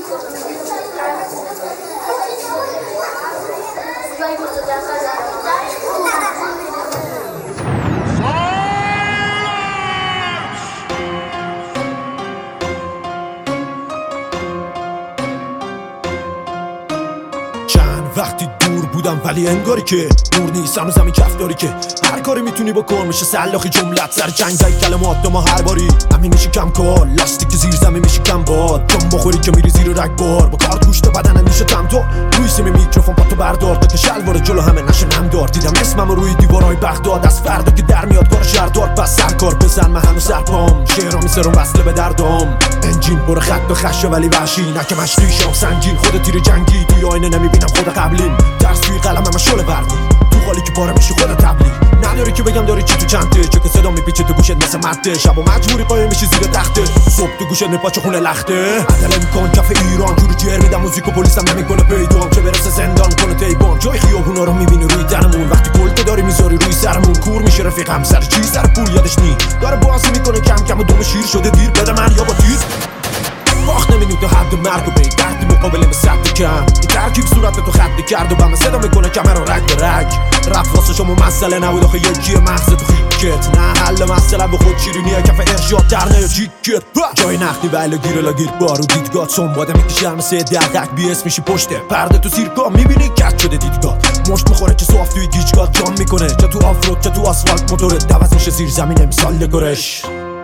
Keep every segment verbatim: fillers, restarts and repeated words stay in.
وقتی دور بودم ولی انگاری که نور نیست هنوز همین کف داری که هر کاری میتونی بکن میشه سلاخی جملت سر جنگ زای کلمات ما هر باری همین میشه کم کار لاستیک زیر زمین میشه کم باد جام بخوری که میری زیر رگ بار با کارت گوشت بدن میشه تم تو روی سیم میکروفون پاتو بردار تا که شلوار جلو همه نشه نم دار دیدم اسمم روی دیوارای بغداد از فردا که در میاد کار شهردار پس سرکار بزن من هنوز سرپام شعرام میسرم وصله به دردام انجین برو خط به خشه ولی وحشی نکه مشتی شام سنگین خود تیر جنگی توی آینه نمیبینم خود قبلیم درس توی قلمم من شل بردی تو خالی که پاره میشی خود تبلی نداری که بگم داری چی تو چنته چه که صدا میپیچه تو گوشت مثل مته شب و مجبوری قایم میشی زیر تخته صبح تو گوشت میپاچه خونه لخته عدله میکن کف ایران جوری جر میدم موزیک و پلیسم نمیکنه پیدام چه برسه زندان کنه تیبان جای خیابونا رو میبینی روی درمون وقتی کلته داری میذاری روی سرمون کور میشه رفیقم سر چی سر پول یادش نی داره بازی میکنه کم کم و دوم شیر شده دیر بده من یا با تیر باخت نمیدونی تو حد مرگ و بی دردی مقابله به صد کم این ترکیب صورت تو خط کرد و بهم صدا میکنه کمر رو رگ به رگ رفت واسه شما مسئله نبود آخه یکیه مغز تو خیکت نه حل مسئله به خود شیرینیه کف ارشاد درنه یا جیکت جای نختی ولی گیر لاگیر بارو دیدگاه سنباده میکشه همسه دردک بی اسم میشی پشته پرده تو سیرکا میبینی کت شده دیدگاه مشت میخوره که صاف توی گیجگاه جام میکنه چه تو آفرود چه تو آسفالت موتور دوز میشه زیر زمین امسال دکورش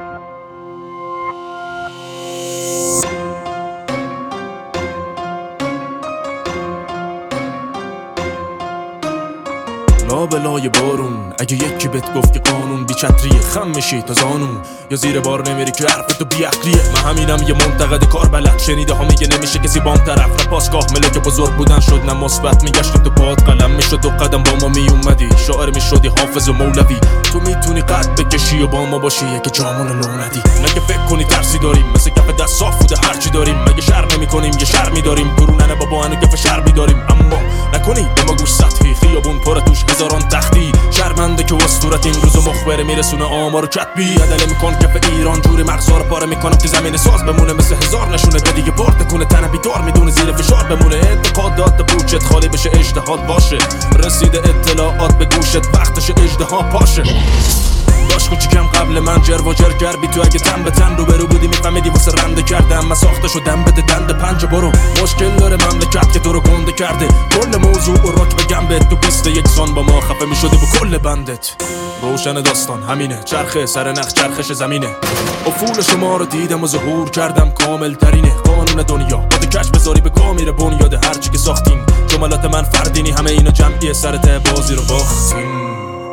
لابلای بارون اگه یکی بهت گفت که قانون بی چتریه خم میشی تا زانون یا زیر بار نمیری که حرف تو بی عقلیه من همینم یه منتقد کار بلد شنیده ها میگه نمیشه کسی بام طرف را پاسگاه ملک بزرگ بودن شد نه مثبت میگشت تو پاد قلم میشد دو قدم با ما میومدی شاعر میشدی حافظ و مولوی تو میتونی قد بکشی و با ما باشی یکی جامون لو ندی مگه فکر کنی ترسی داریم مثل کف دست صاف بوده هرچی داریم مگه شر نمیکنیم یه شرمی داریم برونن بابا انو کف شرمی داریم اما نکنی به ما گوش سطحی خیابون پر توش هزاران تختی شرمنده که اسطورت این روز مخبره میرسونه آمار کتبی عدله میکن کف ایران جوری مغزا رو پاره میکنم که زمین ساز بمونه مثل هزار نشونه ده دیگه برد کنه تن بیدار میدونه زیر فشار بمونه اعتقادات بوچت خالی بشه اجتهاد باشه رسیده اطلاعات به گوشت وقتش اجتهاد پاشه داشت کوچیکم قبل من جر و جر کردی تو اگه تن به تن رو برو بودی میفهمیدی واسه رنده کردم من ساخته شدم بده دند پنج برو مشکل داره مملکت که تو رو گنده کرده کل موضوع و رک بگم به تو بیست یک سان با ما خفه میشدی با کل بندت روشن داستان همینه چرخه سر نخ چرخش زمینه افول شما رو دیدم و ظهور کردم کامل ترینه قانون دنیا باید کش بذاری به کامیر بنیاد هرچی که ساختین جملات من فردینی همه اینا جمعیه سر ته بازی رو باختین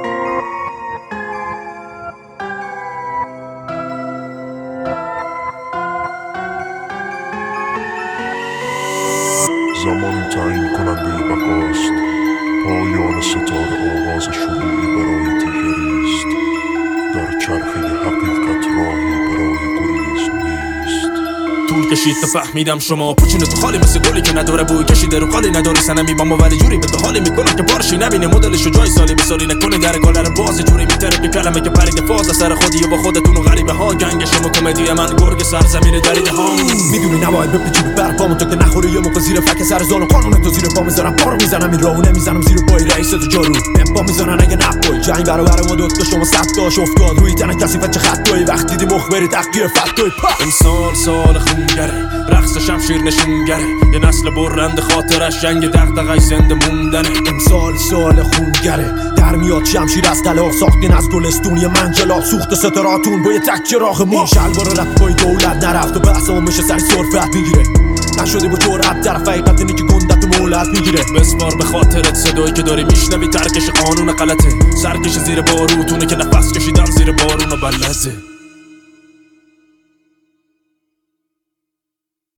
زمان تعیین کننده بقاست پایان ستاره آغاز شروعی برای دیگریست در چرخه حقیقت راهی برای گریز نیست طول کشید تا فهمیدم شما پوچینه تو خالی مثل گلی که نداره بوی کشیده رو خالی نداره سنمی با ما ولی جوری به تو حالی میکنم که بارشی نبینه مدلشو جای سالی بساری نکنه در گاله رو باز جوری میتره که کلمه که پرید فاز سر خودی و با خودتون و غریبه ها گنگ شما کمدی من گرگ سرزمین دریده ها میدونی نباید بپیچی به برپامون تا که نخوری یه موقع زیر فک سر زانو قانون تو زیر پا میذارم پارو میزنم این راهو نمیزنم زیر پای رئیس تو جارو پا میزنن اگه نپای جنگ برابر ما دوتا شما صد تاش افتاد روی تن کسی فچ خطایی وقتی دیدی مخبری تحقیر فتوی امسال سال خونگره رقص شمشیر نشونگره یه نسل برند خاطرش جنگ دغدغه‌اش زنده موندنه امسال سال خونگره در میاد شمشیر از طلا ساختین از گلستونی منجلا سوخت ستاراتون با یه تکه راه ما شلوار رفای دولت نرفت و بحث میشه سر سرفت میگیره نشده با جرأت طرف حقیقت اینه که گندت مولت میگیره بسپار به خاطرت صدایی که داری میشنوی ترکش قانون غلطه سرکش زیر باروتونه که نفس کشیدن زیر بارون و بلزه